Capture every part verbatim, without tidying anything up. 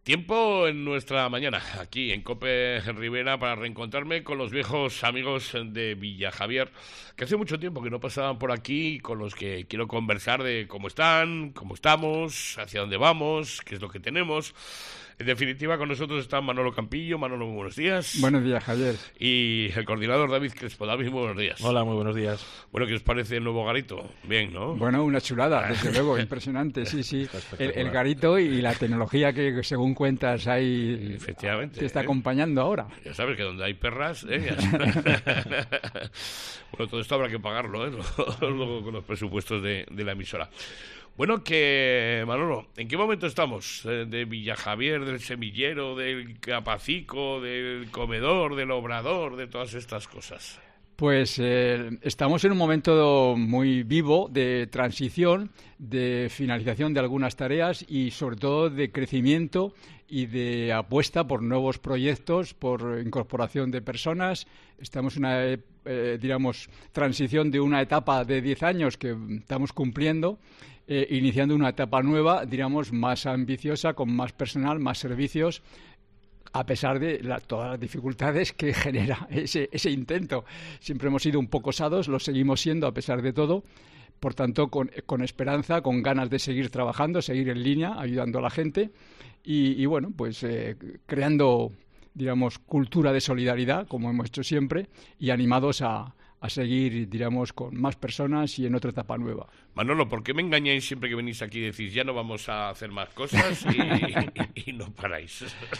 Tiempo en nuestra mañana, aquí en COPE Rivera, para reencontrarme con los viejos amigos de Villajavier, que hace mucho tiempo que no pasaban por aquí, con los que quiero conversar de cómo están, cómo estamos, hacia dónde vamos, qué es lo que tenemos. En definitiva, con nosotros está Manolo Campillo. Manolo, muy buenos días. Buenos días, Javier. Y el coordinador David Crespo. David, muy buenos días. Hola, muy buenos días. Bueno, ¿qué os parece el nuevo garito? Bien, ¿no? Bueno, una chulada, desde luego, impresionante, sí, sí. El, el garito y la tecnología que, según cuentas, hay... Efectivamente. Te está ¿eh? acompañando ahora. Ya sabes que donde hay perras... ¿eh? Bueno, todo esto habrá que pagarlo, ¿eh? Luego con los presupuestos de, de la emisora. Bueno, que Manolo, ¿en qué momento estamos? ¿De Villajavier, del semillero, del capacico, del comedor, del obrador, de todas estas cosas? Pues eh, estamos en un momento muy vivo de transición, de finalización de algunas tareas y sobre todo de crecimiento y de apuesta por nuevos proyectos, por incorporación de personas. Estamos en una, eh, digamos, transición de una etapa de diez años que estamos cumpliendo, eh, iniciando una etapa nueva, digamos, más ambiciosa, con más personal, más servicios, a pesar de la, todas las dificultades que genera ese, ese intento. Siempre hemos sido un poco osados, lo seguimos siendo a pesar de todo. Por tanto, con, con esperanza, con ganas de seguir trabajando, seguir en línea, ayudando a la gente y, y bueno, pues eh, creando, digamos, cultura de solidaridad, como hemos hecho siempre, y animados a, a seguir, digamos, con más personas y en otra etapa nueva. Manolo, ¿por qué me engañáis siempre que venís aquí y decís ya no vamos a hacer más cosas y, y, y no paráis?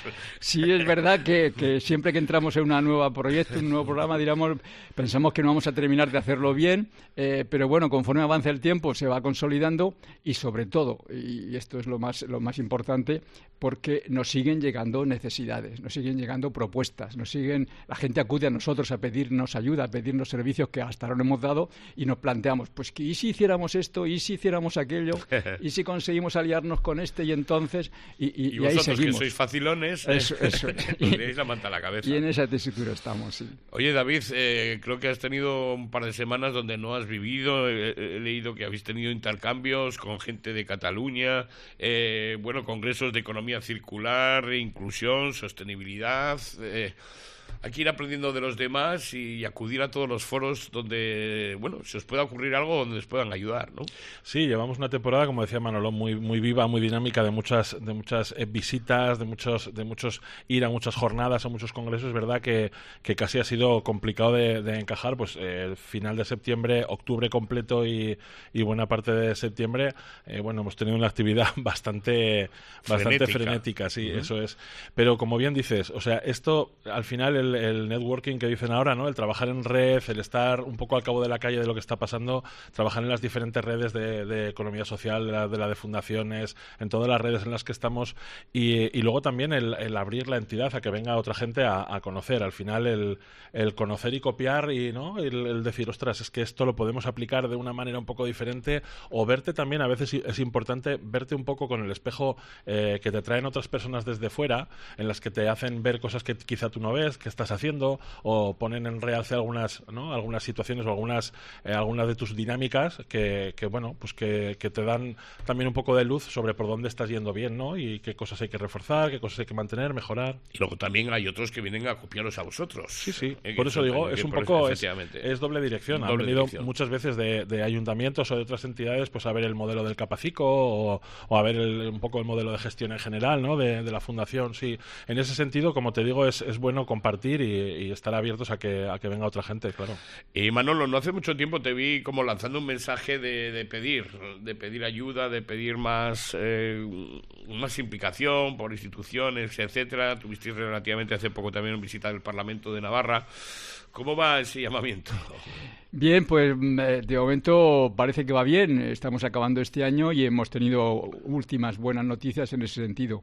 Sí, es verdad que, que siempre que entramos en un nuevo proyecto, un nuevo programa, digamos, pensamos que no vamos a terminar de hacerlo bien, eh, pero bueno, conforme avanza el tiempo se va consolidando y sobre todo, y esto es lo más, lo más importante, porque nos siguen llegando necesidades, nos siguen llegando propuestas, nos siguen, la gente acude a nosotros a pedirnos ayuda, a pedirnos servicios que hasta ahora no hemos dado y nos planteamos, pues que ¿y si hiciéramos esto? ¿Y si hiciéramos aquello? ¿Y si conseguimos aliarnos con este? Y entonces... Y, y, y, y vosotros, ahí seguimos. que sois facilones, eso, eso. tenéis la manta a la cabeza. Y en esa tesitura estamos, sí. Oye, David, eh, creo que has tenido un par de semanas donde no has vivido. He, he leído que habéis tenido intercambios con gente de Cataluña, eh, bueno, congresos de economía circular, inclusión, sostenibilidad... Eh, Hay que ir aprendiendo de los demás y acudir a todos los foros donde, bueno, se os pueda ocurrir algo donde les puedan ayudar, ¿no? Sí, llevamos una temporada, como decía Manolo, muy muy viva, muy dinámica, de muchas de muchas eh, visitas, de muchos de muchos ir a muchas jornadas, a muchos congresos. Es verdad que, que casi ha sido complicado de, de encajar, pues eh, el final de septiembre, octubre completo y, y buena parte de septiembre, eh, bueno, hemos tenido una actividad bastante bastante frenética, frenética sí, uh-huh. Eso es. Pero como bien dices, o sea, esto al final el el networking que dicen ahora, ¿no? El trabajar en red, el estar un poco al cabo de la calle de lo que está pasando, trabajar en las diferentes redes de, de economía social, de la, de la de fundaciones, en todas las redes en las que estamos y, y luego también el, el abrir la entidad a que venga otra gente a, a conocer. Al final el, el conocer y copiar y no el, el decir, ostras, es que esto lo podemos aplicar de una manera un poco diferente o verte también, a veces es importante verte un poco con el espejo eh, que te traen otras personas desde fuera, en las que te hacen ver cosas que quizá tú no ves, que estás haciendo o ponen en realce algunas, ¿no? algunas situaciones o algunas eh, algunas de tus dinámicas que, que bueno, pues que, que te dan también un poco de luz sobre por dónde estás yendo bien, ¿no? Y qué cosas hay que reforzar, qué cosas hay que mantener, mejorar. Y luego también hay otros que vienen a copiaros a vosotros. Sí, sí. Eh, por eso digo, es un poco es, es doble dirección. Doble Han venido dirección. muchas veces de, de ayuntamientos o de otras entidades pues a ver el modelo del Capacico o, o a ver el, un poco el modelo de gestión en general, ¿no? De, de la fundación. Sí, en ese sentido, como te digo, es, es bueno compartir y, y estar abiertos a que a que venga otra gente, claro. Y Manolo, no hace mucho tiempo te vi como lanzando un mensaje de, de pedir, de pedir ayuda, de pedir más eh, más implicación por instituciones, etcétera. Tuvisteis relativamente hace poco también visita del Parlamento de Navarra. ¿Cómo va ese llamamiento? Bien, pues de momento parece que va bien. Estamos acabando este año y hemos tenido últimas buenas noticias en ese sentido.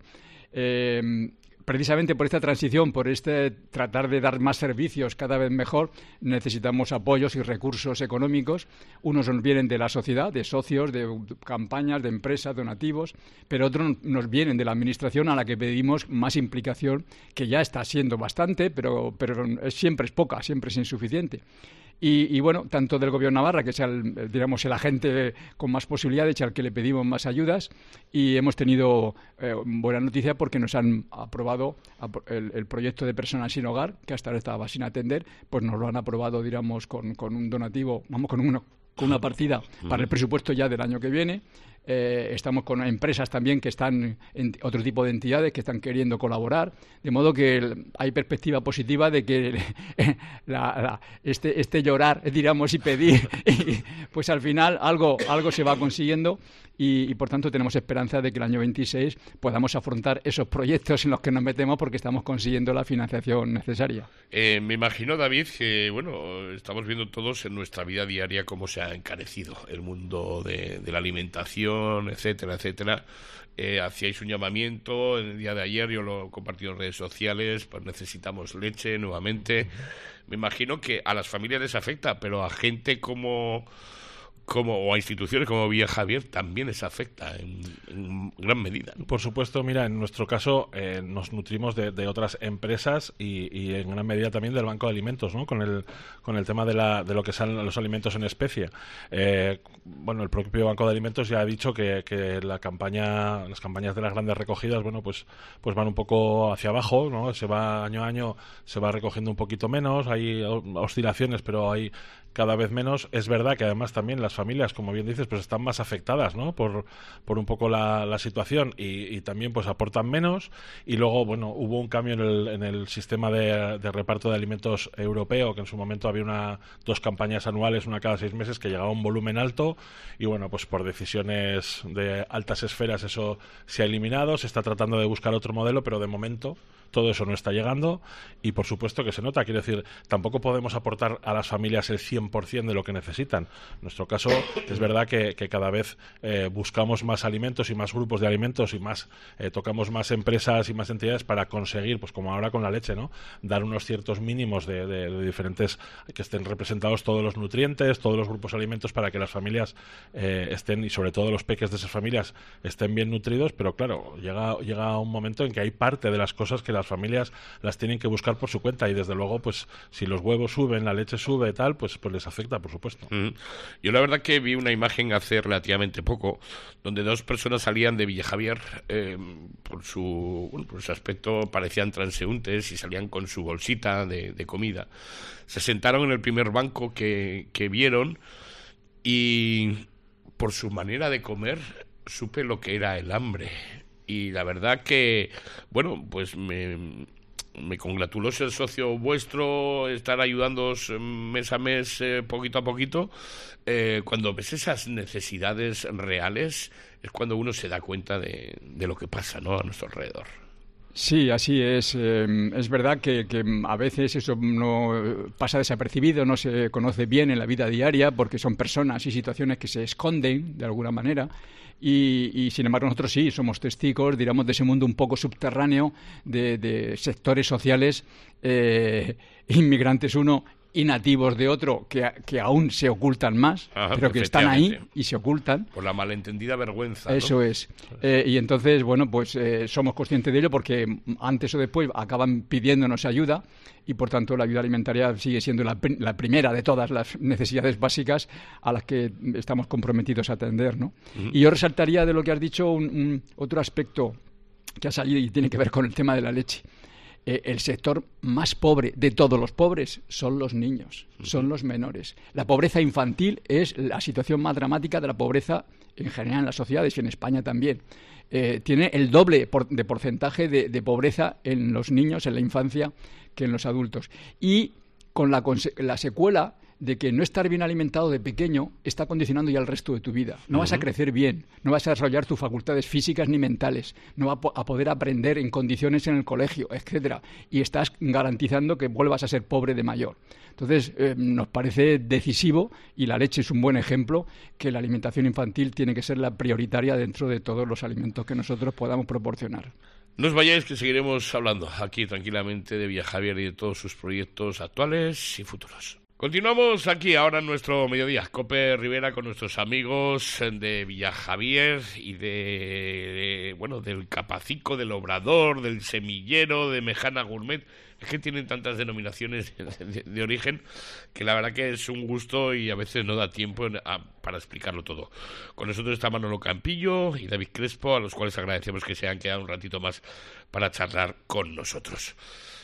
Eh, Precisamente por esta transición, por este tratar de dar más servicios cada vez mejor, necesitamos apoyos y recursos económicos. Unos nos vienen de la sociedad, de socios, de campañas, de empresas, donativos, pero otros nos vienen de la Administración a la que pedimos más implicación, que ya está siendo bastante, pero, pero es, siempre es poca, siempre es insuficiente. Y, y bueno, tanto del Gobierno de Navarra, que es el, digamos, el agente con más posibilidades y al que le pedimos más ayudas, y hemos tenido eh, buena noticia porque nos han aprobado el, el proyecto de personas sin hogar, que hasta ahora estaba sin atender, pues nos lo han aprobado, digamos, con, con un donativo, vamos, con uno, con una partida para el presupuesto ya del año que viene. Eh, estamos con empresas también que están, en otro tipo de entidades que están queriendo colaborar, de modo que el, hay perspectiva positiva de que la, la, este, este llorar, digamos, y pedir, y, pues al final algo, algo se va consiguiendo y, y por tanto tenemos esperanza de que el año veintiséis podamos afrontar esos proyectos en los que nos metemos porque estamos consiguiendo la financiación necesaria. Eh, me imagino, David, que bueno, estamos viendo todos en nuestra vida diaria cómo se ha encarecido el mundo de, de la alimentación, etcétera, etcétera. Eh, hacíais un llamamiento en el día de ayer, yo lo he compartido en redes sociales, pues necesitamos leche nuevamente. Me imagino que a las familias les afecta, pero a gente como... como o a instituciones como Villa Javier también les afecta en, en gran medida, ¿no? Por supuesto, mira, en nuestro caso eh, nos nutrimos de, de otras empresas y, y en gran medida también del Banco de Alimentos, ¿no? Con el con el tema de, la, de lo que son los alimentos en especie. Eh, bueno, el propio Banco de Alimentos ya ha dicho que, que la campaña, las campañas de las grandes recogidas, bueno, pues pues van un poco hacia abajo, ¿no? Se va año a año, se va recogiendo un poquito menos, hay oscilaciones, pero hay cada vez menos. Es verdad que además también las familias, como bien dices, pues están más afectadas, ¿no? Por, por un poco la, la situación y, y también pues aportan menos. Y luego, bueno, hubo un cambio en el, en el sistema de, de reparto de alimentos europeo, que en su momento había una dos campañas anuales, una cada seis meses, que llegaba a un volumen alto y bueno, pues por decisiones de altas esferas eso se ha eliminado. Se está tratando de buscar otro modelo, pero de momento todo eso no está llegando y por supuesto que se nota. Quiero decir, tampoco podemos aportar a las familias el cien por ciento de lo que necesitan. En nuestro caso es verdad que, que cada vez eh, buscamos más alimentos y más grupos de alimentos y más eh, tocamos más empresas y más entidades para conseguir, pues como ahora con la leche, ¿no? Dar unos ciertos mínimos de, de, de diferentes, que estén representados todos los nutrientes, todos los grupos de alimentos para que las familias eh, estén, y sobre todo los peques de esas familias estén bien nutridos, pero claro, llega, llega un momento en que hay parte de las cosas que las familias las tienen que buscar por su cuenta y desde luego pues si los huevos suben, la leche sube y tal, pues, pues les afecta, por supuesto. Mm. Yo la verdad que vi una imagen hace relativamente poco donde dos personas salían de Villa Javier eh, por su bueno, por su aspecto parecían transeúntes y salían con su bolsita de, de comida. Se sentaron en el primer banco que, que vieron y por su manera de comer supe lo que era el hambre. Y la verdad que, bueno, pues me, me congratuló ser socio vuestro, estar ayudándoos mes a mes, eh, poquito a poquito. Eh, cuando ves esas necesidades reales es cuando uno se da cuenta de, de lo que pasa, ¿no?, a nuestro alrededor. Sí, así es. Eh, es verdad que, que a veces eso no pasa desapercibido, no se conoce bien en la vida diaria porque son personas y situaciones que se esconden de alguna manera y, y sin embargo nosotros sí somos testigos, digamos, de ese mundo un poco subterráneo de, de sectores sociales, eh, inmigrantes uno y nativos de otro que, que aún se ocultan más, Ajá, pero que están ahí y se ocultan. Por la malentendida vergüenza, ¿no? Eso es. Eh, y entonces, bueno, pues eh, somos conscientes de ello porque antes o después acaban pidiéndonos ayuda y, por tanto, la ayuda alimentaria sigue siendo la, la primera de todas las necesidades básicas a las que estamos comprometidos a atender, ¿no? Uh-huh. Y yo resaltaría de lo que has dicho un, un otro aspecto que ha salido y tiene que ver con el tema de la leche. Eh, el sector más pobre de todos los pobres son los niños, son los menores. La pobreza infantil es la situación más dramática de la pobreza en general en las sociedades y en España también. Eh, tiene el doble por, de porcentaje de, de pobreza en los niños, en la infancia, que en los adultos. Y con la, la secuela de que no estar bien alimentado de pequeño está condicionando ya el resto de tu vida. No uh-huh. vas a crecer bien, no vas a desarrollar tus facultades físicas ni mentales, no vas a poder aprender en condiciones en el colegio, etcétera. Y estás garantizando que vuelvas a ser pobre de mayor. Entonces, eh, nos parece decisivo, y la leche es un buen ejemplo, que la alimentación infantil tiene que ser la prioritaria dentro de todos los alimentos que nosotros podamos proporcionar. No os vayáis, que seguiremos hablando aquí tranquilamente de Villa Javier y de todos sus proyectos actuales y futuros. Continuamos aquí ahora en nuestro mediodía, Cope Rivera, con nuestros amigos de Villajavier y de, de, bueno, del Capacico, del Obrador, del Semillero, de Mejana Gourmet. Es que tienen tantas denominaciones de, de, de origen que la verdad que es un gusto y a veces no da tiempo en, a, para explicarlo todo. Con nosotros está Manolo Campillo y David Crespo, a los cuales agradecemos que se hayan quedado un ratito más para charlar con nosotros.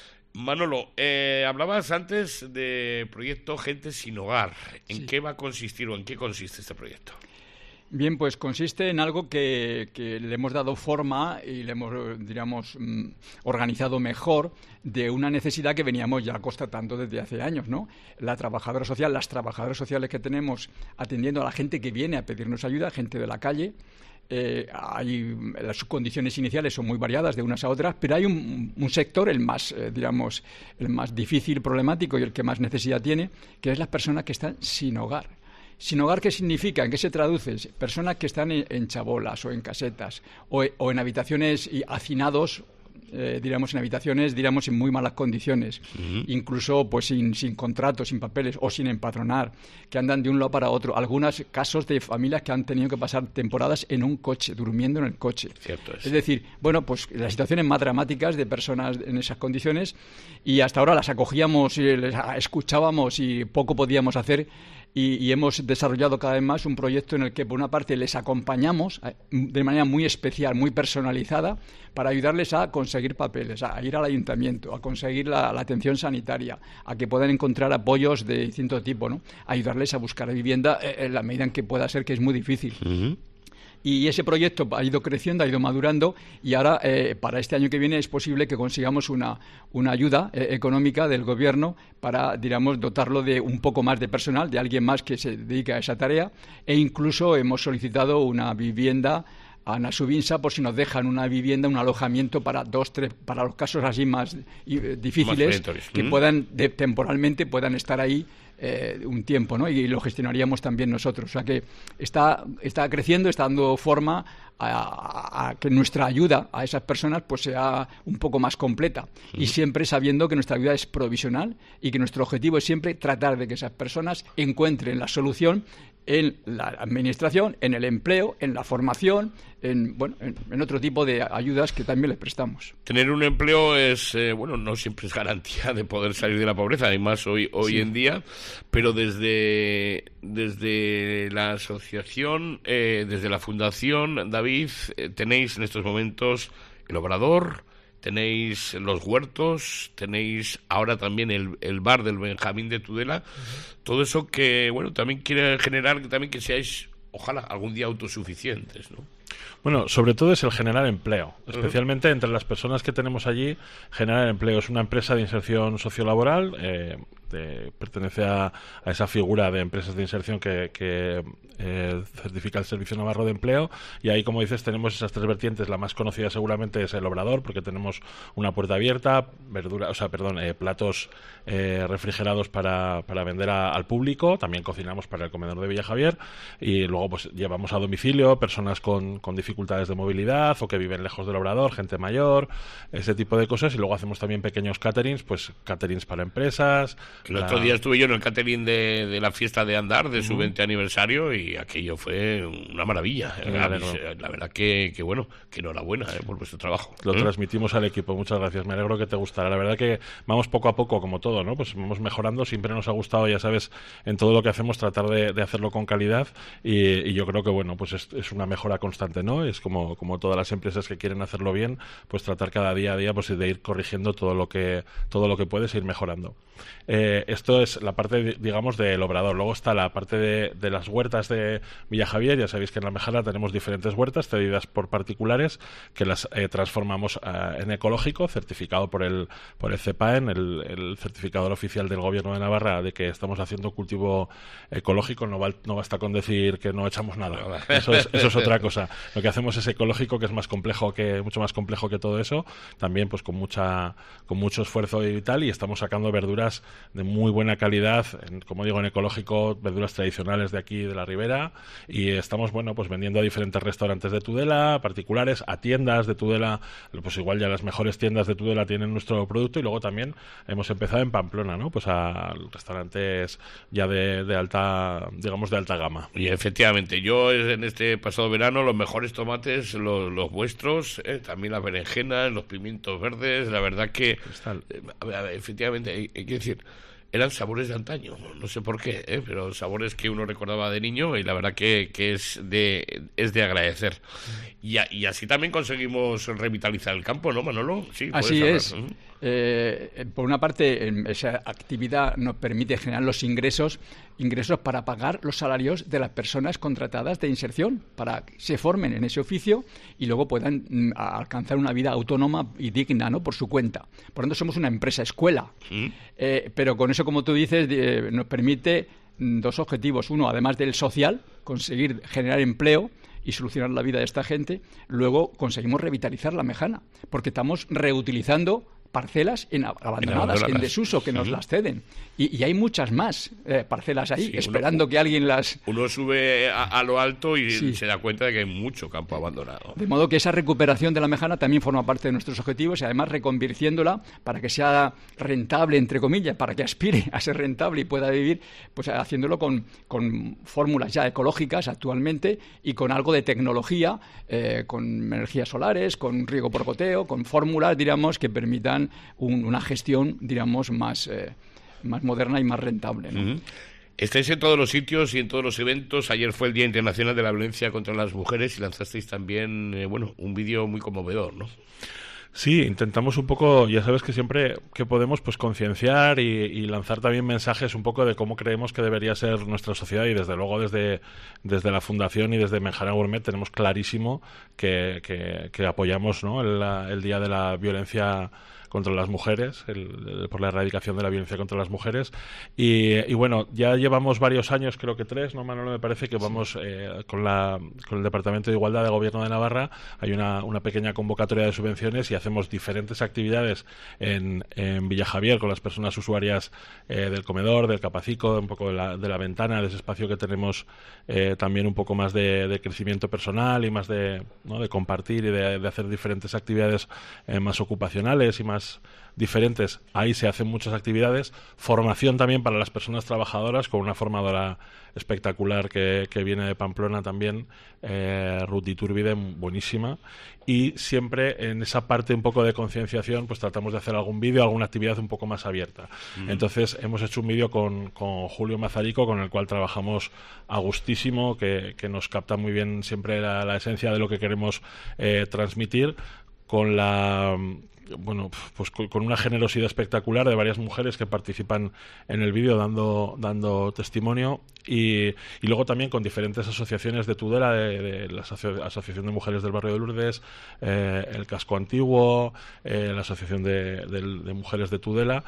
Manolo, eh, hablabas antes de proyecto Gente Sin Hogar. ¿En sí. qué va a consistir o en qué consiste este proyecto? Bien, pues consiste en algo que, que le hemos dado forma y le hemos, diríamos, organizado mejor de una necesidad que veníamos ya constatando desde hace años, ¿no? La trabajadora social, las trabajadoras sociales que tenemos atendiendo a la gente que viene a pedirnos ayuda, gente de la calle. Eh, hay, las condiciones iniciales son muy variadas de unas a otras, pero hay un, un sector, el más, eh, digamos, el más difícil, problemático y el que más necesidad tiene, que es las personas que están sin hogar. Sin hogar, ¿qué significa? ¿En qué se traduce? Personas que están en, en chabolas o en casetas o, o en habitaciones y hacinados, eh, diríamos en habitaciones, diríamos en muy malas condiciones, uh-huh. incluso pues sin, sin contratos, sin papeles o sin empadronar, que andan de un lado para otro. Algunos casos de familias que han tenido que pasar temporadas en un coche, durmiendo en el coche. Cierto es. Es decir, bueno, pues las situaciones más dramáticas de personas en esas condiciones, y hasta ahora las acogíamos y les escuchábamos y poco podíamos hacer. Y, y hemos desarrollado cada vez más un proyecto en el que, por una parte, les acompañamos de manera muy especial, muy personalizada, para ayudarles a conseguir papeles, a ir al ayuntamiento, a conseguir la, la atención sanitaria, a que puedan encontrar apoyos de distinto tipo, ¿no? A ayudarles a buscar vivienda en la medida en que pueda ser, que es muy difícil. Uh-huh. Y ese proyecto ha ido creciendo, ha ido madurando, y ahora, eh, para este año que viene, es posible que consigamos una, una ayuda eh, económica del Gobierno para, digamos, dotarlo de un poco más de personal, de alguien más que se dedique a esa tarea, e incluso hemos solicitado una vivienda a Nasubinsa por si nos dejan una vivienda, un alojamiento para dos, tres, para los casos así más eh, difíciles, más que ¿Mm? puedan, de, temporalmente, puedan estar ahí Eh, un tiempo, ¿no? Y lo gestionaríamos también nosotros. O sea que está, está creciendo, está dando forma a, a, a que nuestra ayuda a esas personas pues sea un poco más completa. Uh-huh. Y siempre sabiendo que nuestra ayuda es provisional y que nuestro objetivo es siempre tratar de que esas personas encuentren la solución en la administración, en el empleo, en la formación, en, bueno, en, en otro tipo de ayudas que también les prestamos. Tener un empleo es, eh, bueno, no siempre es garantía de poder salir de la pobreza, además hoy, hoy sí. en día, pero desde, desde la asociación, eh, desde la fundación, David, eh, tenéis en estos momentos el Obrador, tenéis los huertos, tenéis ahora también el, el bar del Benjamín de Tudela, uh-huh. todo eso que, bueno, también quiere generar también que seáis, ojalá, algún día autosuficientes, ¿no? Bueno, sobre todo es el generar empleo, especialmente uh-huh. entre las personas que tenemos allí. Generar empleo es una empresa de inserción sociolaboral, eh, de, pertenece a, a esa figura de empresas de inserción que, que eh, certifica el Servicio Navarro de Empleo, y ahí, como dices, tenemos esas tres vertientes. La más conocida seguramente es el Obrador, porque tenemos una puerta abierta, verdura, o sea, perdón, eh, platos eh, refrigerados para, para vender a, al público. También cocinamos para el comedor de Villajavier, y luego pues llevamos a domicilio personas con, con dificultades de movilidad o que viven lejos del Obrador, gente mayor, ese tipo de cosas. Y luego hacemos también pequeños caterings, pues caterings para empresas. El la... otro día estuve yo en el catering de, de la fiesta de Andar, de su uh-huh. veinte aniversario, y aquello fue una maravilla. La, la verdad que, que bueno, que enhorabuena eh, por vuestro trabajo. Lo ¿Eh? transmitimos al equipo, muchas gracias, me alegro que te gustara. La verdad que vamos poco a poco, como todo, ¿no? Pues vamos mejorando, siempre nos ha gustado, ya sabes, en todo lo que hacemos tratar de, de hacerlo con calidad, y, y yo creo que, bueno, pues es, es una mejora constante, ¿no? Es como, como todas las empresas que quieren hacerlo bien, pues tratar cada día a día pues de ir corrigiendo todo lo que todo lo que puedes e ir mejorando. Eh, esto es la parte, digamos, del Obrador. Luego está la parte de, de las huertas de Villajavier. Ya sabéis que en la Almejara tenemos diferentes huertas cedidas por particulares que las eh, transformamos eh, en ecológico, certificado por el por el CEPAEN, el, el certificador oficial del Gobierno de Navarra de que estamos haciendo cultivo ecológico. No, val, no basta con decir que no echamos nada. Eso es, eso es otra cosa. Lo que hacemos es ecológico, que es más complejo que mucho más complejo que todo eso. También pues con mucha con mucho esfuerzo y tal, y estamos sacando verduras de muy buena calidad, en, como digo, en ecológico, verduras tradicionales de aquí, de la Ribera, y estamos, bueno, pues vendiendo a diferentes restaurantes de Tudela, particulares, a tiendas de Tudela, pues igual ya las mejores tiendas de Tudela tienen nuestro producto, y luego también hemos empezado en Pamplona, ¿no? Pues a restaurantes ya de, de alta, digamos, de alta gama. Y efectivamente, yo en este pasado verano los mejores tomates, los, los vuestros, eh, también las berenjenas, los pimientos verdes, la verdad que eh, a ver, a ver, efectivamente hay, hay que decir, eran sabores de antaño, no sé por qué, ¿eh? Pero sabores que uno recordaba de niño, y la verdad que, que es de es de agradecer. Y, a, y así también conseguimos revitalizar el campo, ¿no, Manolo? Sí, así es. Eh, por una parte, esa actividad nos permite generar los ingresos, ingresos para pagar los salarios de las personas contratadas de inserción, para que se formen en ese oficio y luego puedan mm, alcanzar una vida autónoma y digna, ¿no?, por su cuenta. Por lo tanto, somos una empresa escuela. ¿Sí? Eh, pero con eso, como tú dices, eh, nos permite mm, dos objetivos. Uno, además del social, conseguir generar empleo y solucionar la vida de esta gente. Luego conseguimos revitalizar la Mejana, porque estamos reutilizando parcelas en abandonadas, en, en desuso, que nos sí. las ceden. Y, y hay muchas más eh, parcelas ahí, sí, esperando uno, que alguien las... Uno sube a, a lo alto y sí. se da cuenta de que hay mucho campo abandonado. De modo que esa recuperación de la Mejana también forma parte de nuestros objetivos, y además reconvirtiéndola para que sea rentable, entre comillas, para que aspire a ser rentable y pueda vivir, pues haciéndolo con, con fórmulas ya ecológicas actualmente y con algo de tecnología, eh, con energías solares, con riego por goteo, con fórmulas, diríamos, que permitan Un, una gestión, digamos, más, eh, más moderna y más rentable, ¿no? Uh-huh. Estáis en todos los sitios y en todos los eventos. Ayer fue el Día Internacional de la Violencia contra las Mujeres y lanzasteis también, eh, bueno, un vídeo muy conmovedor, ¿no? Sí, intentamos un poco, ya sabes que siempre que podemos, pues concienciar y, y lanzar también mensajes un poco de cómo creemos que debería ser nuestra sociedad, y desde luego desde, desde la Fundación y desde Mejana Gourmet tenemos clarísimo que, que, que apoyamos, ¿no?, el, el Día de la Violencia contra las mujeres, el, el, por la erradicación de la violencia contra las mujeres, y, y bueno, ya llevamos varios años, creo que tres, ¿no, Manolo? Me parece que vamos sí. eh, con, la, con el Departamento de Igualdad de Gobierno de Navarra, hay una, una pequeña convocatoria de subvenciones y hacemos diferentes actividades en, en Villajavier con las personas usuarias eh, del comedor, del Capacico, un poco de la, de la ventana, de ese espacio que tenemos eh, también un poco más de, de crecimiento personal y más de, ¿no?, de compartir y de, de hacer diferentes actividades eh, más ocupacionales y más diferentes. Ahí se hacen muchas actividades, formación también para las personas trabajadoras con una formadora espectacular que, que viene de Pamplona también, eh, Ruth Iturbide, buenísima, y siempre en esa parte un poco de concienciación pues tratamos de hacer algún vídeo, alguna actividad un poco más abierta. Mm. Entonces hemos hecho un vídeo con, con Julio Mazarico, con el cual trabajamos a gustísimo, que, que nos capta muy bien siempre la, la esencia de lo que queremos eh, transmitir, con la... bueno, pues con una generosidad espectacular de varias mujeres que participan en el vídeo dando dando testimonio, y, y luego también con diferentes asociaciones de Tudela, de, de la asoci- Asociación de Mujeres del Barrio de Lourdes, eh, el Casco Antiguo, eh, la Asociación de, de, de Mujeres de Tudela,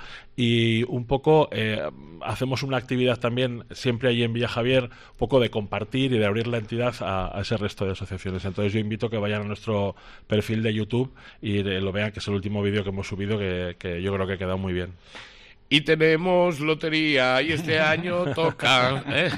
y un poco eh, hacemos una actividad también siempre allí en Villajavier, un poco de compartir y de abrir la entidad a, a ese resto de asociaciones. Entonces yo invito a que vayan a nuestro perfil de YouTube y de, lo vean, que es el último vídeo que hemos subido, que, que yo creo que ha quedado muy bien. Y tenemos lotería, y este año toca, ¿eh?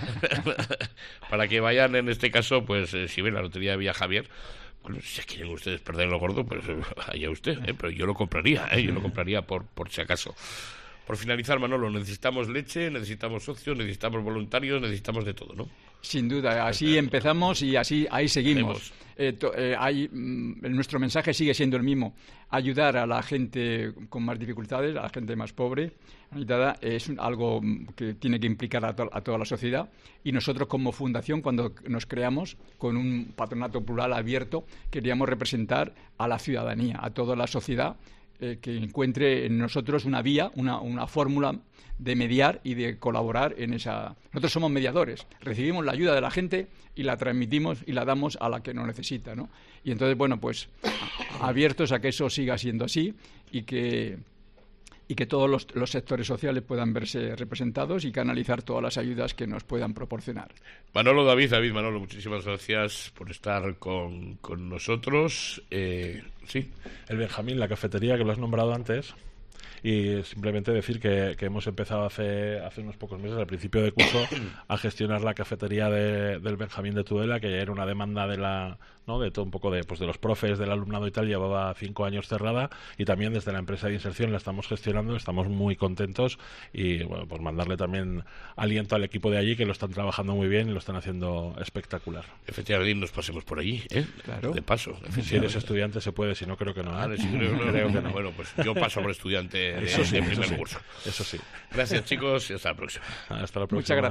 Para que vayan, en este caso, pues eh, si ven la lotería de Villajavier, bueno, si quieren ustedes perder lo gordo, pues allá usted, ¿eh? Pero yo lo compraría, ¿eh? Yo lo compraría por, por si acaso. Por finalizar, Manolo, necesitamos leche, necesitamos socios, necesitamos voluntarios, necesitamos de todo, ¿no? Sin duda, así empezamos y así ahí seguimos. Eh, to, eh, hay, mm, nuestro mensaje sigue siendo el mismo: ayudar a la gente con más dificultades, a la gente más pobre. Es algo que tiene que implicar a, to a toda la sociedad, y nosotros como fundación, cuando nos creamos con un patronato plural abierto, queríamos representar a la ciudadanía, a toda la sociedad, eh, que encuentre en nosotros una vía, una, una fórmula de mediar y de colaborar en esa... Nosotros somos mediadores, recibimos la ayuda de la gente y la transmitimos y la damos a la que no necesita, ¿no? Y entonces, bueno, pues abiertos a que eso siga siendo así, y que y que todos los, los sectores sociales puedan verse representados y canalizar todas las ayudas que nos puedan proporcionar. Manolo, David, David, Manolo, muchísimas gracias por estar con, con nosotros. Eh, sí. El Benjamín, la cafetería que lo has nombrado antes, Y simplemente decir que, que hemos empezado hace, hace unos pocos meses, al principio de curso, a gestionar la cafetería de, del Benjamín de Tudela, que ya era una demanda de la, ¿no? de todo un poco de, pues de los profes, del alumnado y tal, llevaba cinco años cerrada, y también desde la empresa de inserción la estamos gestionando, estamos muy contentos, y bueno, pues mandarle también aliento al equipo de allí, que lo están trabajando muy bien y lo están haciendo espectacular. Efectivamente, nos pasemos por allí, ¿eh? Claro. De paso. Si eres estudiante se puede, si no creo que no. ¿eh? Vale, sí, creo, no, creo que no. Bueno, pues yo paso por estudiante de, eso sí, de primer eso sí, curso. Eso sí. Gracias, chicos, y hasta la próxima. Hasta la próxima. Muchas gracias.